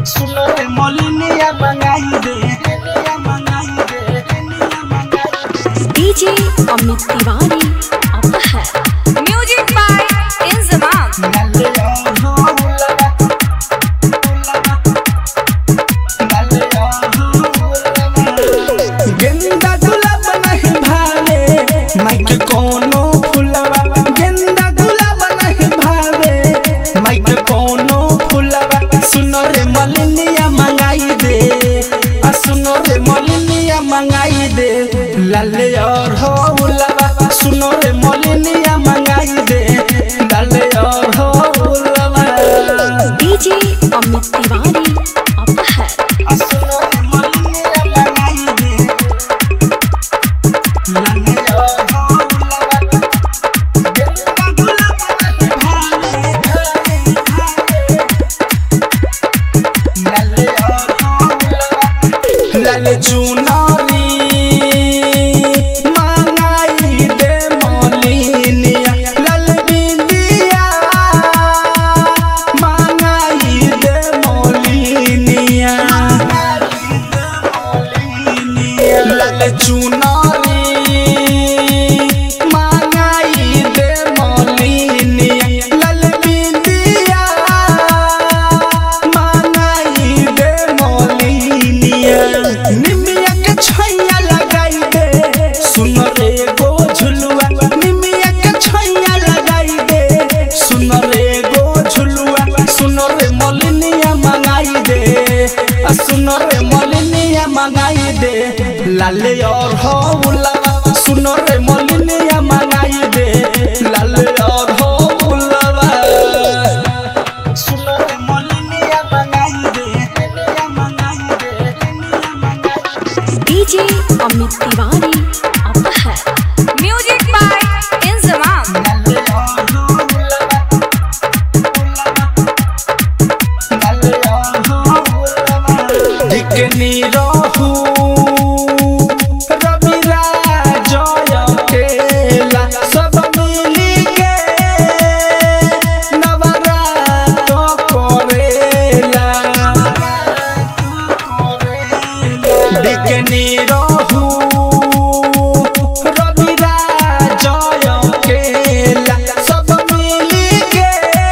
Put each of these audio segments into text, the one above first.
सुनो रे मोलिनिया मंगाई दे डीजे अमित तिवारी अब है म्यूजिक बाय इंजमाम। गेंदा गुलाब नहीं भावे माइक कोनो फुलवा गेंदा गुलाब नहीं भावे माइक कोनो फुलवा सुनो रे मोलिनिया मंगाई दे सुनो रे मोलिनिया मंगाई दे लाले और हो उलवा सुनो रे मोलिनिया मंगाई दे लाले और हो उलवा डीजे अमित तिवारी अब है सुनो रे मोलिनिया मंगाई दे लाले और हो उलवा गेंदा गुलाब नहीं भावे लाले और हो उलवा लाले चुनारी मंगाई दे मोलिनिया लाल बिंदिया मंगाई दे मोलिनिया लाल चुनारी मंगाई दे मोलिनिया लाल बिंदिया मंगाई दे मोलिनिया निमिया के छैया लगाई दे सुन रे गो झुलुआ निमिया के छैया लगाई दे सुन रे गो झुलुआ सुन रे मोलिनिया मंगाई दे सुन रे मोलिनिया मंगाई दे लाले और हो उलवा सुन रे मोलिनिया मंगाई दे लाले और हो उलवा सुन रे मोलिनिया मंगाई दे डीजे अमित तिवारी अब है म्यूजिक बाय इंजमाम। लाले और हो उलवा लाले और हो उलवा दिखनी रहू रविराज अकेला सब मिली के नवरात करेला दिखनी रहू रविराज अकेला सब मिली के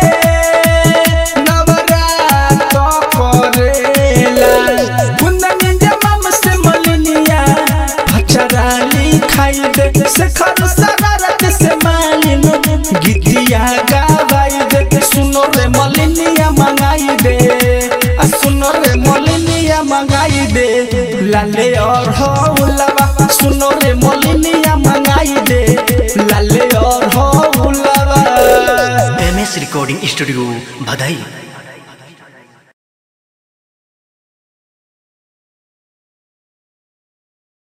नवरात करेला कुंदनी जमाम से मोलिनिया भचराली खाई दे शेखर शरारत से मालिन गीतिया गावाई दे सुनो रे मोलिनिया मंगाई दे सुनो रे मोलिनिया मंगाई दे लाले और हो उलवा सुनो रे मोलिनिया मंगाई दे लाले और हो उलवा MS रिकॉर्डिंग स्टूडियो भदाई।